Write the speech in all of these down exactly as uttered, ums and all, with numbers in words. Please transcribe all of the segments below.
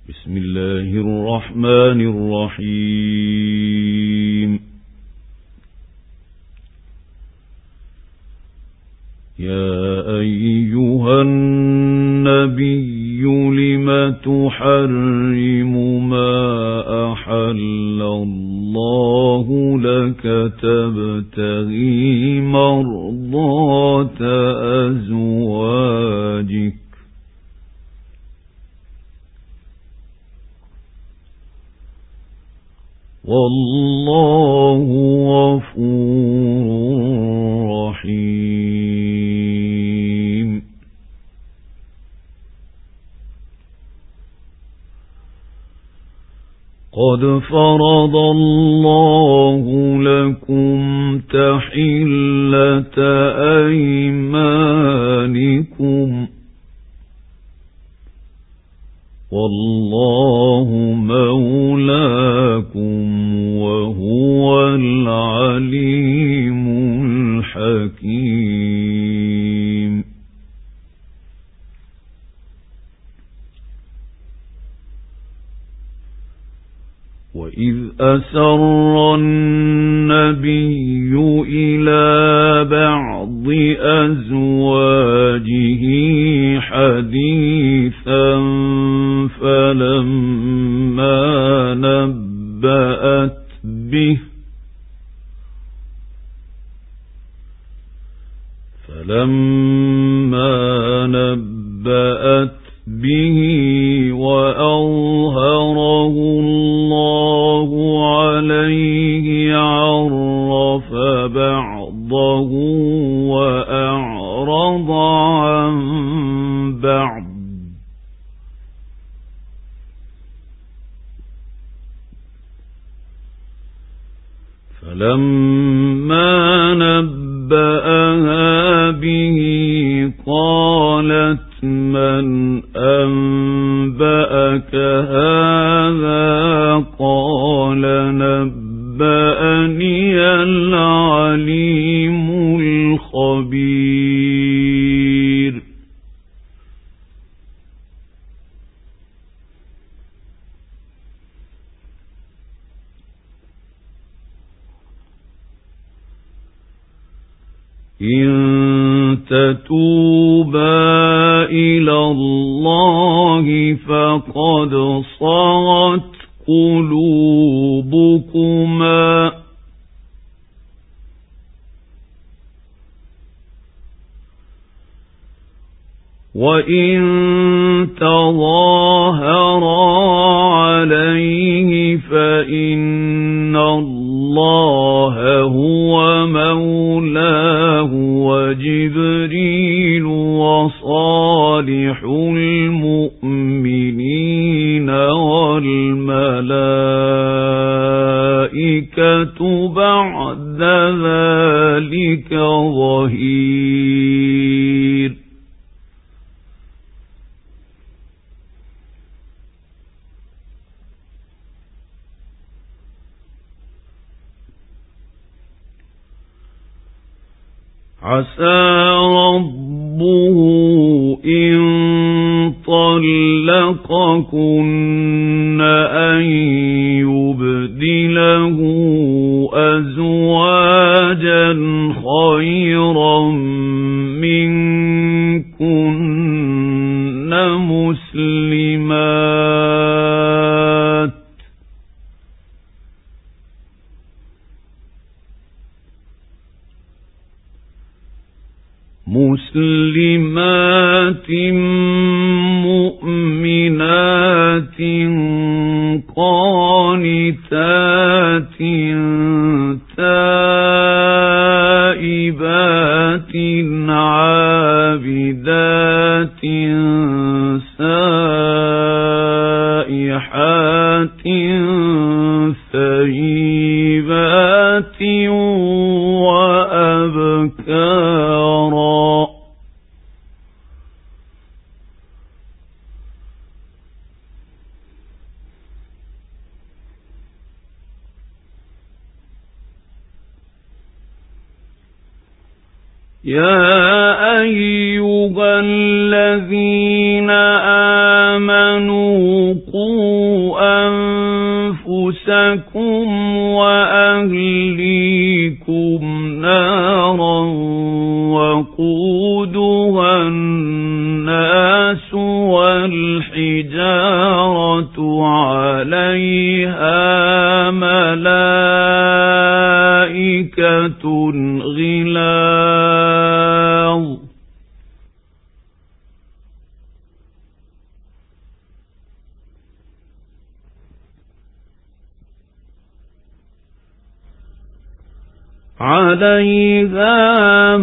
بسم الله الرحمن الرحيم. يا أيها النبي لم تحرم ما أحل الله لك تبتغي مرضات أزواجك والله غفور رحيم. قد فرض الله لكم تحلة أيمانكم والله مولاكم وهو العليم الحكيم. وإذ أسر النبي إلى بعض أزواجه حديثا فلما نبأت به فلما نبأت به وأظهره الله عليه عرف بعضه وأعرض عن بعض فلما نبأها به قالت من أنبأك هذا قال نبأني العليم الخبير. إن تتوبا إلى الله فقد صغت قلوبكما وإن تظاهرا عليه فإن الله هو مولاه وجبريل وصالح المؤمنين والملائكة بعد ذلك ظهير. عسى ربه إن طلقكن أن يبدله أزواجا خيرا منكن مسلمات مسلمات مؤمنات قانتات تائبات عابدات سائحات ثيبات وأبكارا. يا أيها الذين آمنوا قُوا أَنفُسَكُمْ وَأَهْلِيكُمْ نَارًا وَقُودُهَا النَّاسُ وَالْحِجَارَةُ عَلَيْهَا مَلَائِكَةٌ غِلَاظٌ عَلَيْهَا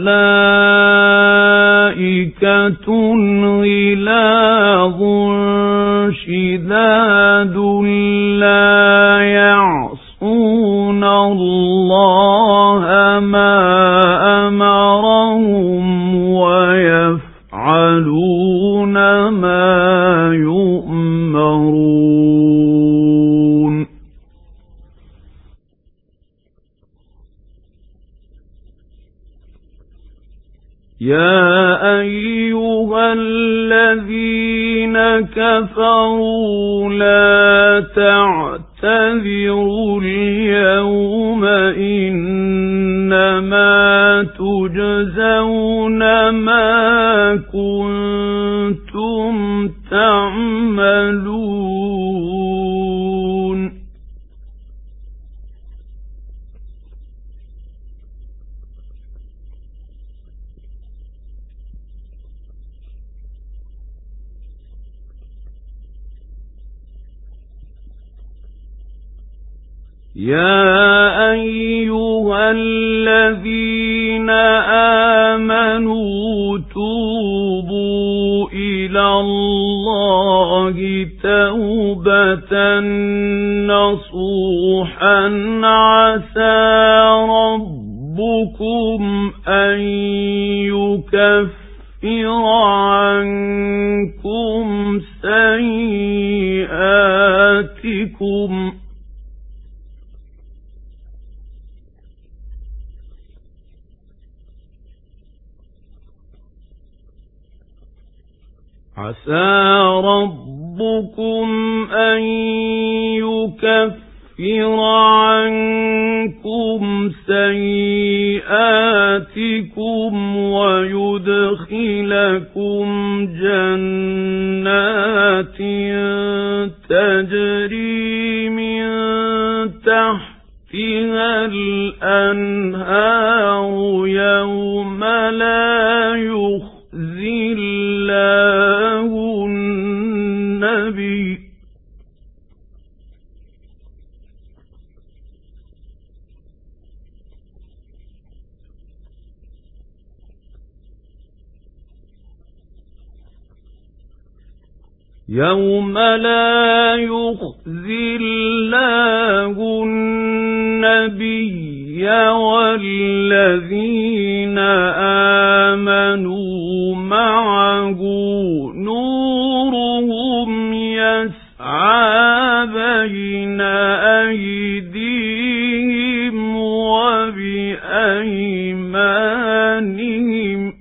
مَلَائِكَةٌ غِلَاظٌ شِدَادٌ لَّا يَعْصُونَ اللَّهَ مَا أَمَرَهُمْ وَيَفْعَلُونَ مَا يُؤْمَرُونَ يَا أَيُّهَا الَّذِينَ كَفَرُوا لَا تَعْتَذِرُوا الْيَوْمَ إِنَّمَا تُجْزَوْنَ مَا كُنتُمْ تَعْمَلُونَ يَا أَيُّهَا الَّذِينَ آمَنُوا تُوبُوا إِلَى اللَّهِ تَوْبَةً نَّصُوحًا عَسَى رَبُّكُمْ أَن يُكَفِّرَ عَنكُمْ سَيِّئَاتِكُمْ عَسَى رَبُّكُمْ أَن يُكَفِّرَ عَنكُمْ سَيِّئَاتِكُمْ وَيُدْخِلَكُمْ جَنَّاتٍ تَجْرِي مِن تَحْتِهَا الْأَنْهَارُ يَوْمَ لَا يُخْزِي اللَّهُ النَّبِيَّ يَوْمَ لَا يُخْزِي اللَّهُ النَّبِيَّ وَالَّذِينَ آمَنُوا مَعَهُ نُورُهُمْ يَسْعَىٰ بَيْنَ أَيْدِيهِمْ وَبِأَيْمَانِهِمْ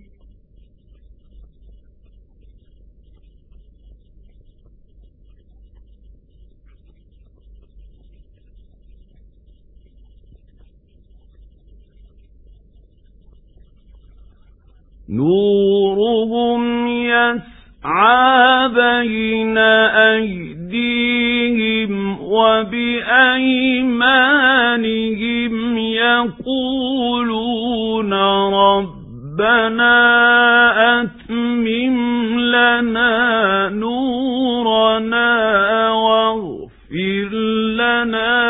نورهم يسعى بين أيديهم وبأيمانهم يقولون ربنا أتمم لنا نورنا واغفر لنا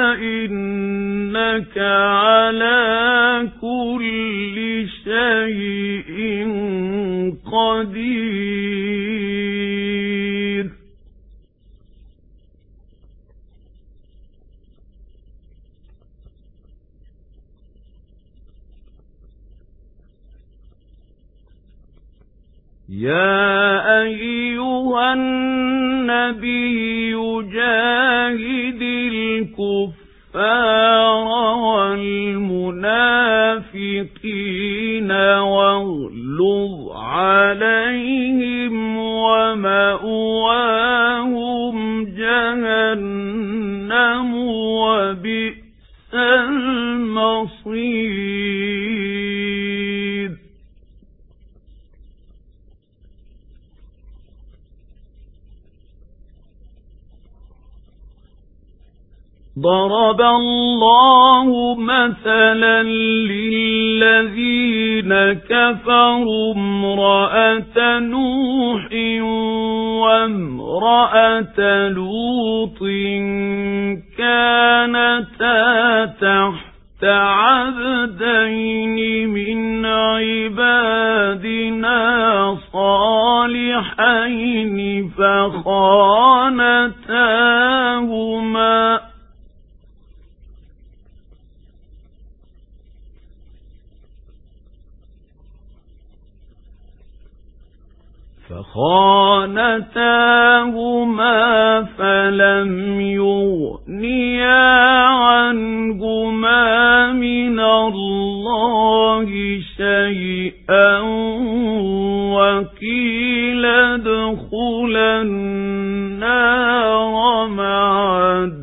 إنك على كل شيء قدير يا أيها النبي جاهد الكفار والمنافقين واغلظ عليهم ومأواهم ضرب الله مثلا للذين كفروا امرأة نوح وامرأة لوط كانتا تحت عبدين من عبادنا صالحين فخانتاهما فخانتاهما فلم يغنيا عنهما من الله شيئا وقيل ادخلا النار مع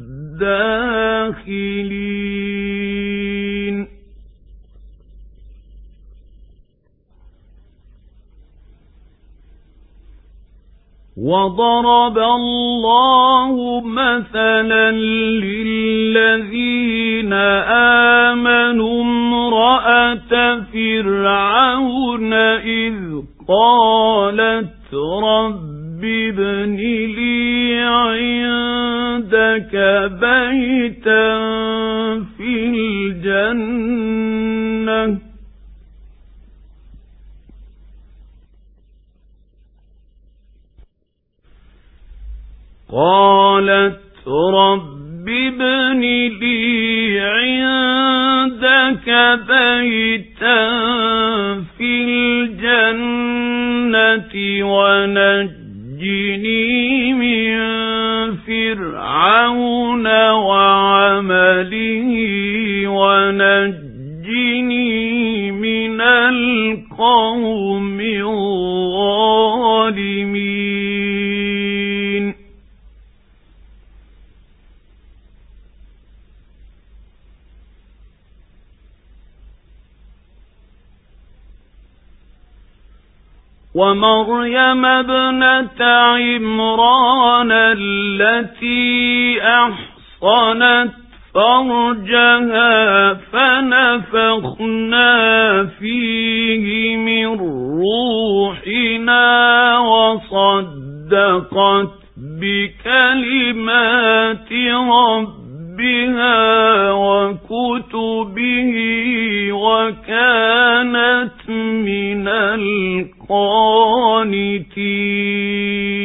الداخلين وضرب الله مثلا للذين آمنوا امرأة فرعون إذ قالت رب ابن لي عندك بيتا في الجنة قالت رب ابن لي عندك بيتا في الجنة ونجني من فرعون وعمله ونجني من القوم الظالمين ومريم ابنة عمران التي أحصنت فرجها فنفخنا فيه من روحنا وصدقت بكلمات ربها وكتبه وكانت من القانتين